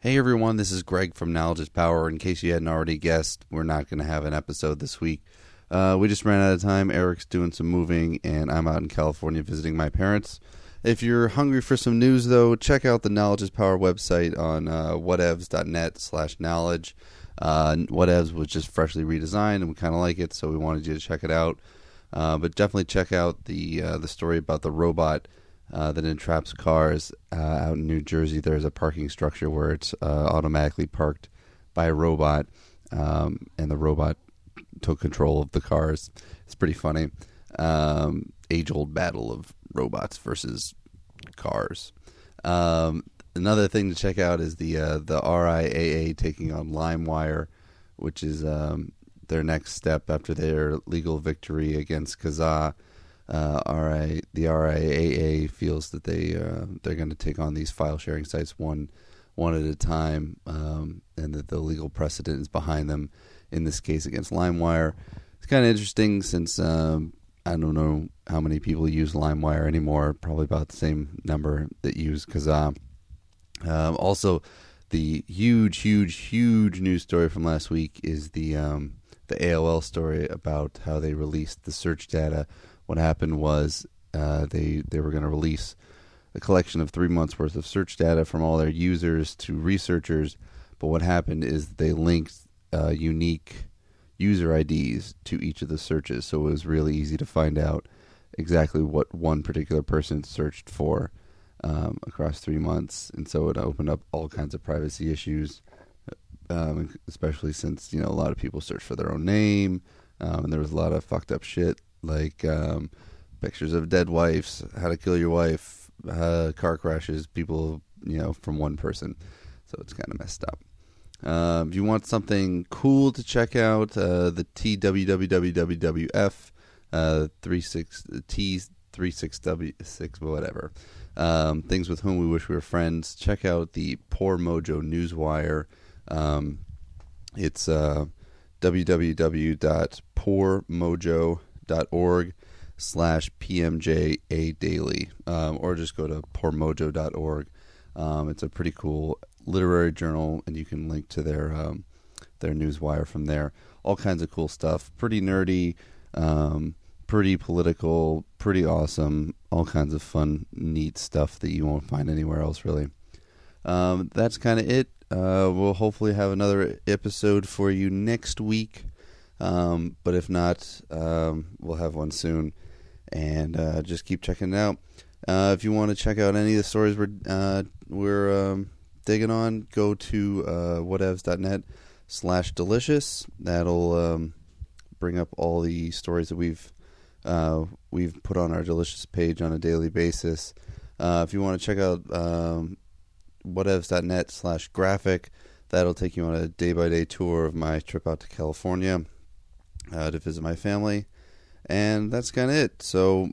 Hey everyone, this is Greg from Knowledge is Power. In case you hadn't already guessed, we're not going to have an episode this week. We just ran out of time. Eric's doing some moving, and I'm out in California visiting my parents. If you're hungry for some news, though, check out the Knowledge is Power website on whatevs.net/knowledge. Whatevs was just freshly redesigned, and we kind of like it, so we wanted you to check it out. But definitely check out the story about the robot that entraps cars out in New Jersey. There's a parking structure where it's automatically parked by a robot, and the robot took control of the cars. It's pretty funny. Age-old battle of robots versus cars. Another thing to check out is the RIAA taking on LimeWire, which is their next step after their legal victory against Kazaa. The RIAA feels that they're going to take on these file sharing sites one at a time, and that the legal precedent is behind them in this case against LimeWire. It's kind of interesting since I don't know how many people use LimeWire anymore. Probably about the same number that use Kazaa. Also, the huge news story from last week is the AOL story about how they released the search data. What happened was they were going to release a collection of 3 months' worth of search data from all their users to researchers, but what happened is they linked unique user IDs to each of the searches, so it was really easy to find out exactly what one particular person searched for across 3 months, and so it opened up all kinds of privacy issues, especially since a lot of people search for their own name, and there was a lot of fucked up shit like pictures of dead wives, how to kill your wife, car crashes, people from one person, so it's kind of messed up. If you want something cool to check out, the TWWWWF 36T36W6 whatever. Things with whom we wish we were friends. Check out the Poor Mojo Newswire. It's www.poormojo.org/PMJA daily, or just go to poormojo.org. It's a pretty cool literary journal, and you can link to their newswire from there. All kinds of cool stuff. Pretty nerdy, pretty political, pretty awesome. All kinds of fun, neat stuff that you won't find anywhere else, really. That's kind of it. We'll hopefully have another episode for you next week. But if not, we'll have one soon. And just keep checking it out. If you want to check out any of the stories we're digging on, go to whatevs.net/delicious. That'll bring up all the stories that we've put on our Delicious page on a daily basis. If you want to check out whatevs.net/graphic, that'll take you on a day-by-day tour of my trip out to California to visit my family. And that's kind of it. So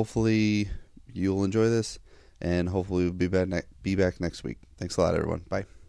hopefully you'll enjoy this, and hopefully we'll be back next week. Thanks a lot, everyone. Bye.